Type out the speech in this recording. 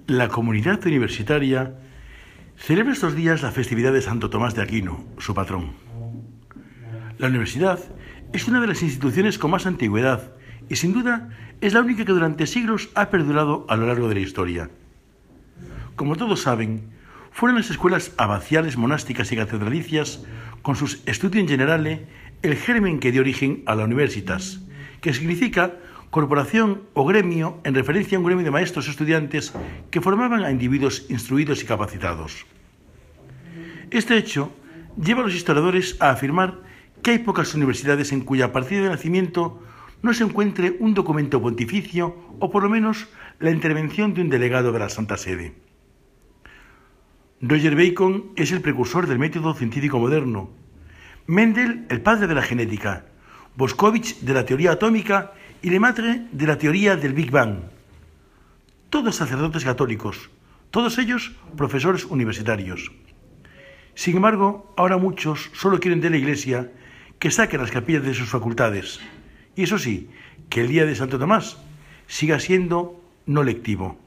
La comunidad universitaria celebra estos días la festividad de Santo Tomás de Aquino, su patrón. La universidad es una de las instituciones con más antigüedad y sin duda es la única que durante siglos ha perdurado a lo largo de la historia. Como todos saben, fueron las escuelas abaciales, monásticas y catedralicias, con sus Studium Generale, el germen que dio origen a la Universitas, que significa corporación o gremio en referencia a un gremio de maestros o estudiantes que formaban a individuos instruidos y capacitados. Este hecho lleva a los historiadores a afirmar que hay pocas universidades en cuya partida de nacimiento no se encuentre un documento pontificio o por lo menos la intervención de un delegado de la Santa Sede. Roger Bacon es el precursor del método científico moderno, Mendel el padre de la genética, Bošković de la teoría atómica y Lemaitre de la teoría del Big Bang. Todos sacerdotes católicos, todos ellos profesores universitarios. Sin embargo, ahora muchos solo quieren de la Iglesia que saque las capillas de sus facultades. Y eso sí, que el día de Santo Tomás siga siendo no lectivo.